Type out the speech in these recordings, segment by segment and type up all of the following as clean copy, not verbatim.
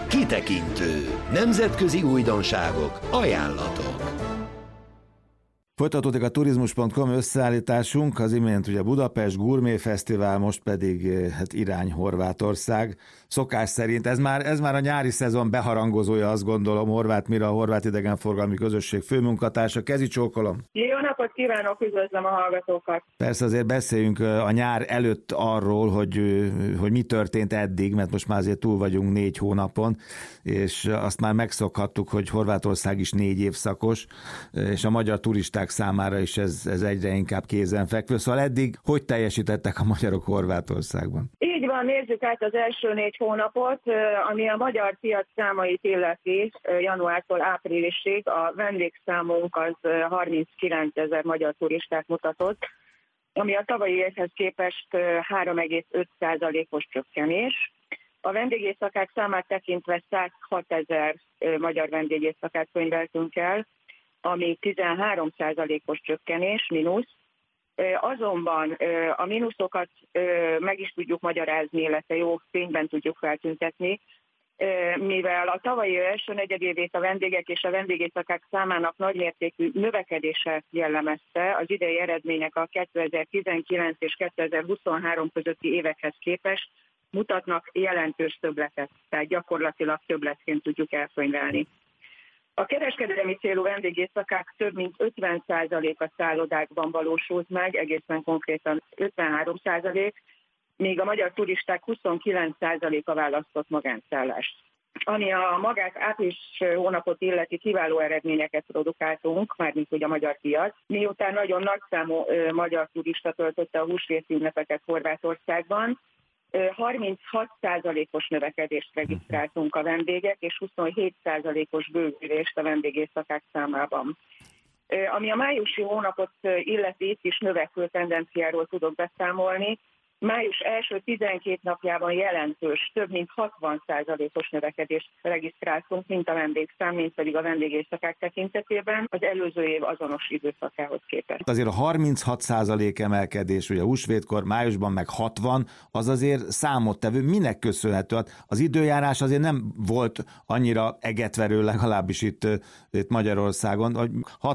Kitekintő. Nemzetközi újdonságok, ajánlatok. Folytatódik a turizmus.com összeállításunk, az imént ugye Budapest Gourmet Fesztivál, most pedig irány Horvátország. Szokás szerint ez már a nyári szezon beharangozója, azt gondolom. Horváth Mira, a Horvát Idegenforgalmi Közösség főmunkatársa. Kezi csókolom! Jó napot kívánok, üdvözlöm a hallgatókat! Persze azért beszéljünk a nyár előtt arról, hogy mi történt eddig, mert most már azért túl vagyunk 4 hónapon, és azt már megszokhattuk, hogy Horvátország is 4 évszakos, és a magyar turisták számára is ez egyre inkább kézenfekvő. Szóval eddig hogy teljesítettek a magyarok Horvátországban? Így van, nézzük át az első 4 hónapot, ami a magyar piac számait illeti januártól áprilisig. A vendégszámunk az 39 000 magyar turistát mutatott, ami a tavalyi évhez képest 3,5%-os csökkenés. A vendégészakák számát tekintve 106 000 magyar vendégészakát könyveltünk el, ami 13%-os csökkenés, mínusz. Azonban a mínuszokat meg is tudjuk magyarázni, illetve jó fényben tudjuk feltüntetni, mivel a tavalyi első negyedévét a vendégek és a vendégészakák számának nagymértékű növekedése jellemezte, az idei eredmények a 2019 és 2023 közötti évekhez képest mutatnak jelentős többletet, tehát gyakorlatilag többletként tudjuk elkönyvelni. A kereskedelmi célú vendégészakák több mint 50%-a szállodákban valósult meg, egészen konkrétan 53%, míg a magyar turisták 29%-a választott magánszállást. Ami a magát április hónapot illeti, kiváló eredményeket produkáltunk, mármint ugye a magyar piac, miután nagyon nagyszámú magyar turista töltötte a húsvéti ünnepeket Horvátországban, 36%-os növekedést regisztráltunk a vendégek, és 27%-os bővülést a vendégészakák számában. Ami a májusi hónapot illeti, itt is növekvő tendenciáról tudok beszámolni. Május első 12 napjában jelentős, több mint 60%-os növekedést regisztráltunk, mint a vendégszám, mint pedig a vendégészakák tekintetében az előző év azonos időszakához képest. Azért a 36% emelkedés, ugye húsvétkor, májusban meg 60, az azért számottevő. Minek köszönhető? Az időjárás azért nem volt annyira egetverő, legalábbis itt Magyarországon, hogy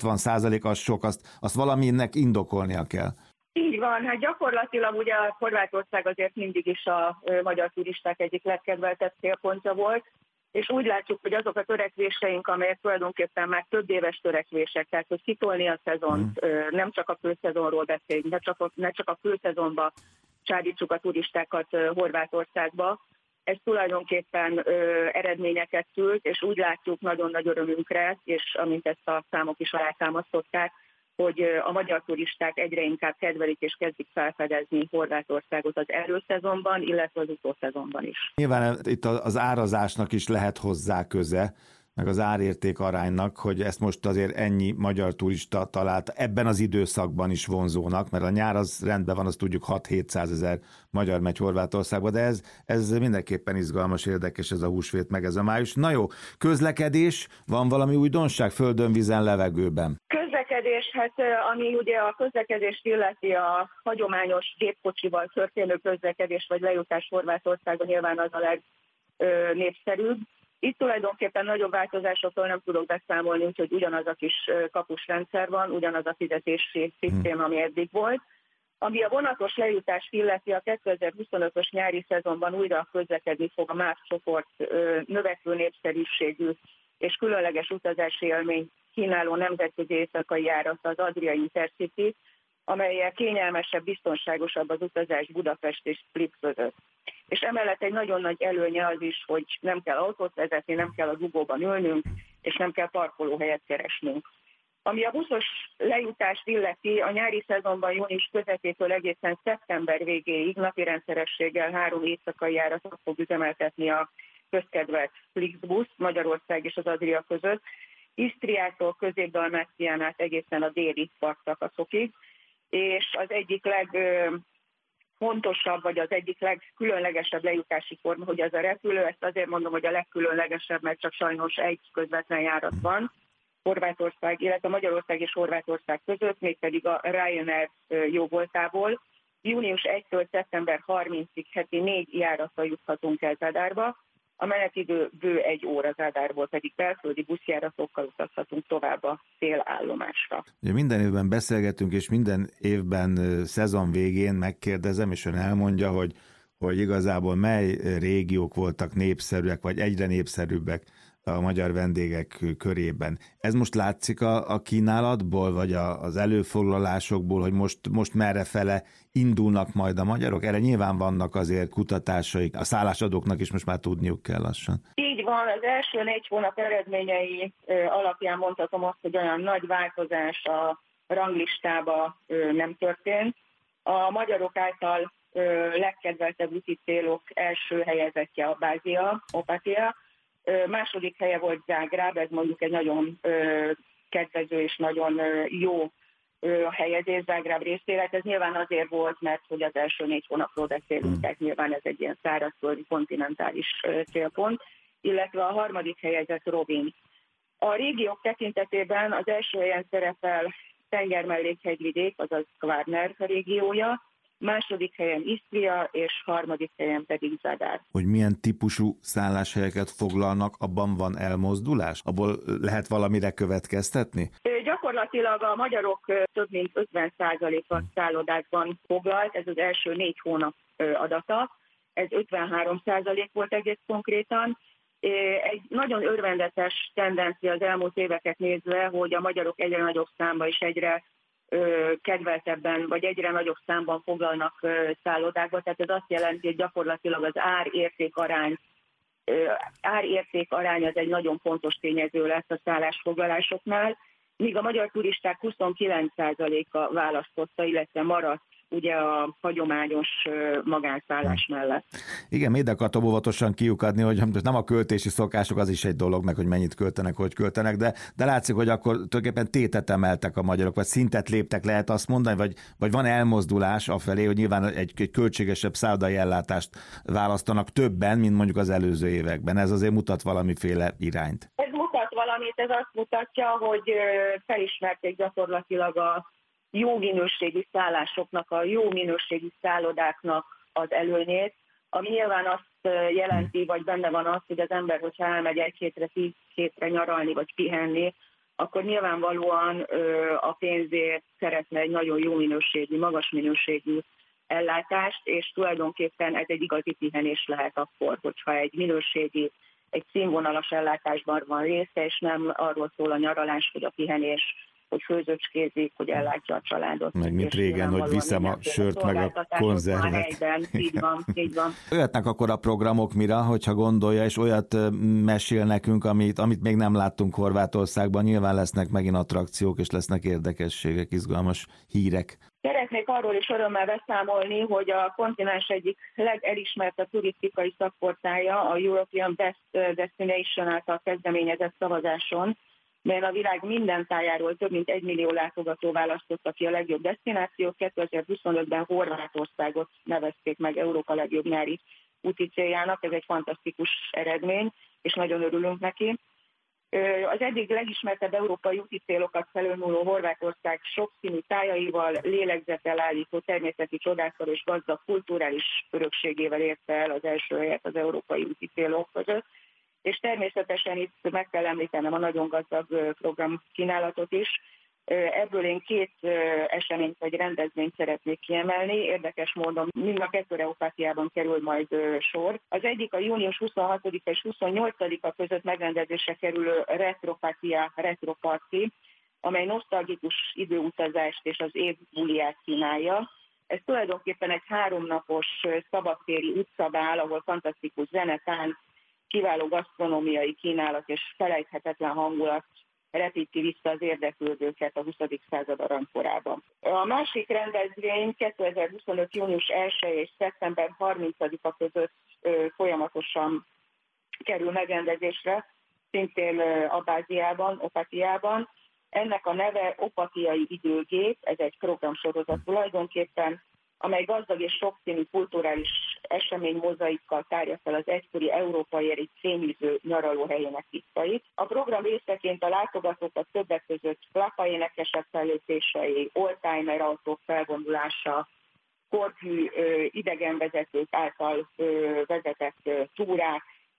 60% az sok, azt valaminek indokolnia kell. Így van, hát gyakorlatilag ugye a Horvátország azért mindig is a magyar turisták egyik legkedveltebb célpontja volt, és úgy látjuk, hogy azok a törekvéseink, amelyek tulajdonképpen már több éves törekvések, tehát hogy kitolni a szezont, nem csak a főszezonról beszéljünk, ne csak a főszezonba csábítsuk a turistákat Horvátországba, ez tulajdonképpen eredményeket szült, és úgy látjuk nagyon nagy örömünkre, és amint ezt a számok is alátámasztották, hogy a magyar turisták egyre inkább kedvelik és kezdik felfedezni Horvátországot az előszezonban, illetve az utószezonban is. Nyilván itt az árazásnak is lehet hozzá köze, meg az árérték aránynak, hogy ezt most azért ennyi magyar turista talált ebben az időszakban is vonzónak, mert a nyár az rendben van, azt tudjuk 600-700 000 magyar megy Horvátországba, de ez mindenképpen izgalmas, érdekes ez a húsvét, meg ez a május. Na jó, közlekedés, van valami újdonság földön, vízen, levegőben? Közlekedés, hát ami ugye a közlekedést illeti, a hagyományos gépkocsival történő közlekedés vagy lejutás Horvátországon nyilván az a legnépszerűbb. Itt tulajdonképpen nagyobb változásokról nem tudok beszámolni, úgyhogy ugyanaz a kis kapusrendszer van, ugyanaz a fizetési szisztém, ami eddig volt. Ami a vonatos lejutást illeti, a 2025-ös nyári szezonban újra közlekedni fog a MÁV csoport növekvő népszerűségű és különleges utazási élmény kínáló nemzetközi éjszakai járata, az Adria Intercity, amellyel kényelmesebb, biztonságosabb az utazás Budapest és Split között. És emellett egy nagyon nagy előnye az is, hogy nem kell autót vezetni, nem kell a dugóban ülnünk, és nem kell parkolóhelyet keresnünk. Ami a buszos lejutást illeti, a nyári szezonban június közepétől egészen szeptember végéig napi rendszerességgel 3 éjszakai járatot fog üzemeltetni a közkedvelt Flixbusz Magyarország és az Adria között, Isztriától Közép-Dalmácián át egészen a déli partszakaszokig, és az egyik legfontosabb, vagy az egyik legkülönlegesebb lejutási forma, hogy az a repülő, ezt azért mondom, hogy a legkülönlegesebb, mert csak sajnos egy közvetlen járat van Horvátország, illetve Magyarország és Horvátország között, mégpedig a Ryanair jóvoltából. Június 1-től szeptember 30-ig heti 4 járattal juthatunk el Zadárba, a menetidő bő 1 óra, Zádárból pedig belföldi buszjáratokkal utazhatunk tovább a célállomásra. Ugye minden évben beszélgetünk, és minden évben szezon végén megkérdezem, és ön elmondja, hogy igazából mely régiók voltak népszerűek, vagy egyre népszerűbbek a magyar vendégek körében. Ez most látszik a kínálatból, vagy az előfoglalásokból, hogy most merrefele indulnak majd a magyarok? Erre nyilván vannak azért kutatásaik, a szállásadóknak is most már tudniuk kell lassan. Így van, az első 4 hónap eredményei alapján mondhatom azt, hogy olyan nagy változás a ranglistába nem történt. A magyarok által legkedveltebb úti célok első helyezettje a Bázia, Opatia. Második helye volt Zágráb, ez mondjuk egy nagyon kedvező és nagyon jó helyezés Zágráb részére. Ez nyilván azért volt, mert hogy az első 4 hónapról beszélünk, tehát nyilván ez egy ilyen szárazföldi kontinentális célpont, illetve a harmadik helyezett Rovinj. A régiók tekintetében az első helyen szerepel Tenger-mellékhegyvidék, azaz Kvarner régiója, második helyen Isztria, és harmadik helyen pedig Zadar. Hogy milyen típusú szálláshelyeket foglalnak, abban van elmozdulás? Abból lehet valamire következtetni? Gyakorlatilag a magyarok több mint 50%-a szállodákban foglalt, ez az első 4 hónap adata, ez 53% volt egész konkrétan. Egy nagyon örvendetes tendencia az elmúlt éveket nézve, hogy a magyarok egyre nagyobb számban és egyre kedveltebben, vagy egyre nagyobb számban foglalnak szállodákba, tehát ez azt jelenti, hogy gyakorlatilag az ár-érték arány az egy nagyon fontos tényező lesz a szállásfoglalásoknál, míg a magyar turisták 29%-a választotta, illetve maradt ugye a hagyományos magánszállás mellett. Igen, médekartom óvatosan kiukadni, hogy nem a költési szokások, az is egy dolog, meg hogy mennyit költenek, hogy költenek, de látszik, hogy akkor tulajdonképpen tétet emeltek a magyarok, vagy szintet léptek, lehet azt mondani, vagy van elmozdulás afelé, hogy nyilván egy költségesebb szállodai ellátást választanak többen, mint mondjuk az előző években. Ez azért mutat valamiféle irányt. Ez mutat valamit, ez azt mutatja, hogy felismerték gyakorlatilag a jó minőségű szállásoknak, a jó minőségű szállodáknak az előnyét, ami nyilván azt jelenti, vagy benne van az, hogy az ember, hogyha elmegy 1 hétre, 10 hétre nyaralni, vagy pihenni, akkor nyilvánvalóan a pénzért szeretne egy nagyon jó minőségű, magas minőségű ellátást, és tulajdonképpen ez egy igazi pihenés lehet akkor, hogyha egy minőségi, egy színvonalas ellátásban van része, és nem arról szól a nyaralás, vagy a pihenés, hogy főzöcskézik, hogy ellátja a családot. Meg mint régen, hogy viszem a sört, meg a konzervet. Így van, így van. Jöhetnek akkor a programok mira, hogyha gondolja, és olyat mesél nekünk, amit még nem láttunk Horvátországban. Nyilván lesznek megint attrakciók, és lesznek érdekességek, izgalmas hírek. Szeretnék arról is örömmel beszámolni, hogy a kontinens egyik legelismertebb turisztikai szakportálja, a European Best Destination által kezdeményezett szavazáson, melyen a világ minden tájáról több mint 1 millió látogató választotta ki a legjobb desztinációt. 2025-ben Horvátországot nevezték meg Európa legjobb nyári úti céljának. Ez egy fantasztikus eredmény, és nagyon örülünk neki. Az eddig legismertebb európai úti célokat felülmúló Horvátország sokszínű tájaival, lélegzettel állító természeti csodákkal és gazdag kulturális örökségével érte el az első helyet az európai úti célok között. És természetesen itt meg kell említenem a nagyon gazdag programkínálatot is. Ebből én 2 eseményt vagy rendezvényt szeretnék kiemelni. Érdekes módon mind a 2 Opatiában kerül majd sor. Az egyik a június 26-a és 28-a között megrendezésre kerülő Retropatia Retroparty, amely nosztalgikus időutazást és az év buliát kínálja. Ez tulajdonképpen egy 3 napos szabadtéri utcabál, ahol fantasztikus zenetánc, kiváló gasztronómiai kínálat és felejthetetlen hangulat repíti vissza az érdeklődőket a 20. század aranykorában. A másik rendezvény 2025. június 1 és szeptember 30-a között folyamatosan kerül megrendezésre, szintén Abáziában, Opatiában. Ennek a neve Opatiai időgép, ez egy programsorozat tulajdonképpen, amely gazdag és sokszínű kulturális esemény mozaikkal tárja fel az egykori európai elit fényűző nyaralóhelyének tisztait. A program részeként a látogatókat többek között plapa énekesek fellépései, oldtimer autók felvonulása, korthű idegenvezetők által vezetett túrák,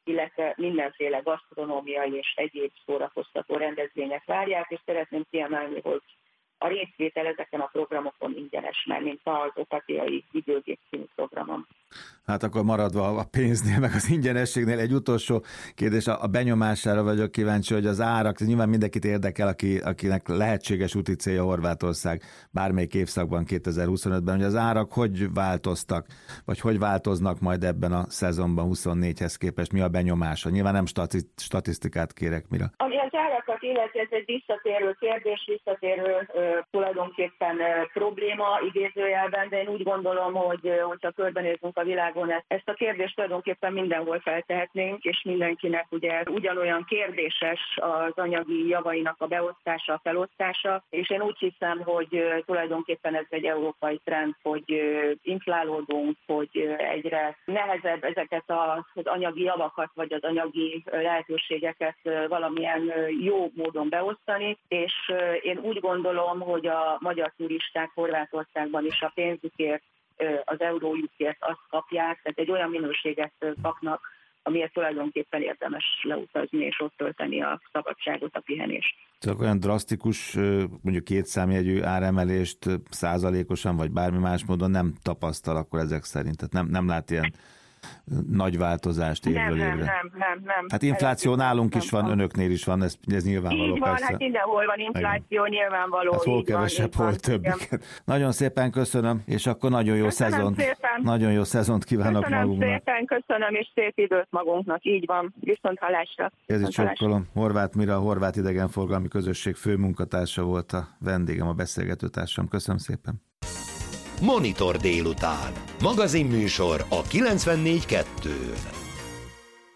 illetve mindenféle gasztronómiai és egyéb szórakoztató rendezvények várják, és szeretném kiemelni, hogy a részvétel ezeken a programokon ingyenes, mert mint az Opatiai Időgép című programon. Hát akkor maradva a pénznél, meg az ingyenességnél, egy utolsó kérdés, a benyomására vagyok kíváncsi, hogy az árak, nyilván mindenkit érdekel, akinek lehetséges úti célja Horvátország bármelyik évszakban 2025-ben, hogy az árak hogy változtak, vagy hogy változnak majd ebben a szezonban 24-hez képest, mi a benyomása? Nyilván nem statisztikát kérek mire. Ami az árakat illeti, ez egy visszatérő kérdés, visszatérő tulajdonképpen probléma idézőjelben, de én úgy gondolom, hogyha körbenézünk a világon, ezt a kérdést tulajdonképpen mindenhol feltehetnénk, és mindenkinek ugye ugyanolyan kérdéses az anyagi javainak a beosztása, a felosztása, és én úgy hiszem, hogy tulajdonképpen ez egy európai trend, hogy inflálódunk, hogy egyre nehezebb ezeket az anyagi javakat, vagy az anyagi lehetőségeket valamilyen jó módon beosztani, és én úgy gondolom, hogy a magyar turisták Horvátországban is a pénzükért, az eurójukért azt kapják, tehát egy olyan minőséget kapnak, amiért tulajdonképpen érdemes leutazni és ott tölteni a szabadságot, a pihenést. Csak olyan drasztikus, mondjuk 2 számjegyű áremelést százalékosan, vagy bármi más módon nem tapasztal akkor ezek szerint, tehát nem lát ilyen nagy változást évről évre. Nem. Hát infláció nálunk is van, önöknél is van, ez nyilvánvaló. Így van, persze. hát mindenhol van infláció, nyilvánvaló. Hát hol kevesebb, hol több. Nagyon szépen köszönöm, és akkor nagyon jó szezont kívánok magunknak. Köszönöm, és szép időt magunknak, így van, viszont hallásra. Kezi csókolom, Horváth Mira, a Horvát Idegenforgalmi Közösség főmunkatársa volt a vendégem, a beszélgetőtársam. Köszönöm szépen. Monitor délután. Magazinműsor a 94.2-n.